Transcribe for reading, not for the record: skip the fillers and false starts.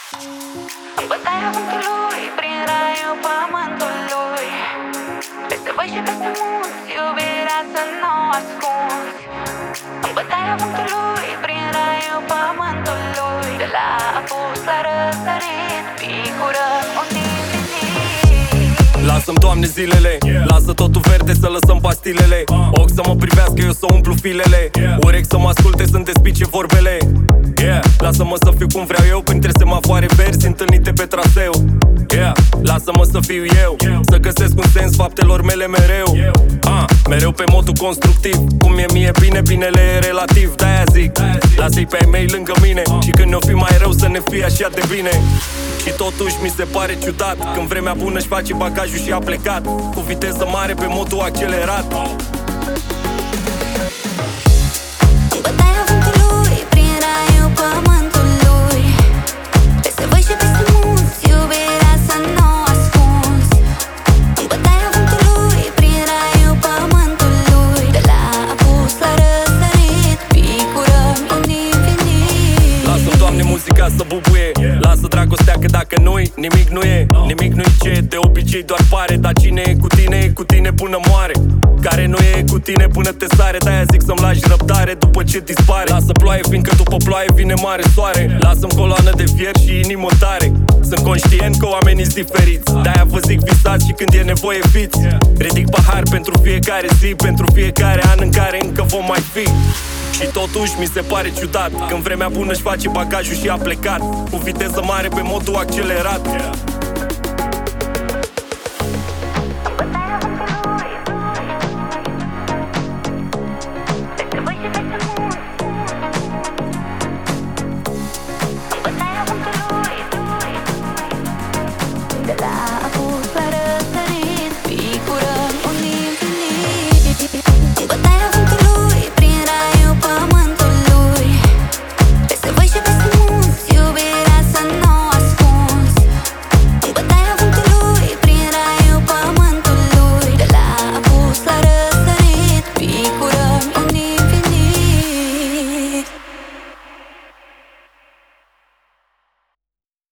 În bătaia vântului, prin raiul pământului, peste voi și peste munți, iubirea să nu o ascunzi. În bătaia vântului, prin raiul pământului, de la apus la răsărit, picurăm un Lasă-mi, Doamne, zilele, lasă totul verde, să lăsăm pastilele. Ochi să mă privească, eu să umplu filele. Urechi să mă asculte, să-mi despice vorbele. Lasă-mă să fiu cum vreau eu, printre semafoare verzi întâlnite pe traseu. Lasă-mă să fiu eu, să găsesc un sens faptelor mele mereu. Mereu pe modul constructiv, cum e mie bine, binele e relativ. De-aia zic, lasă-i pe ai mei lângă mine, și când ne-o fi mai rău să ne fie așa de bine. Și totuși mi se pare ciudat când vremea bună își face bagajul și a plecat cu viteză mare pe modul accelerat. bătaia vântului, prin raiul pământului, peste voi și peste munți, iubirea să nu o ascunzi. În bătaia vântului, prin raiul pământului, de la apus la răsărit, picurăm în infinit. Lasă-mi, Doamne, muzica să bubuie, lasă dragostea, că dacă nu-i, nimic nu e. Nimic nu-i ce de obicei doar pare. Dar cine e cu tine până moare. Care nu e cu tine până te sare. De-aia zic să-mi lași răbdare după ce dispare. Lasă ploaie, fiindcă după ploaie vine mare soare. Lasă-mi coloană de fier și inimă tare. Sunt conștient că oamenii-s diferiți, de-aia vă zic visați și când e nevoie fiți. Ridic pahar pentru fiecare zi, pentru fiecare an în care încă vom mai fi. Și totuși mi se pare ciudat când vremea bună își face bagajul și a plecat cu viteză mare pe modul accelerat.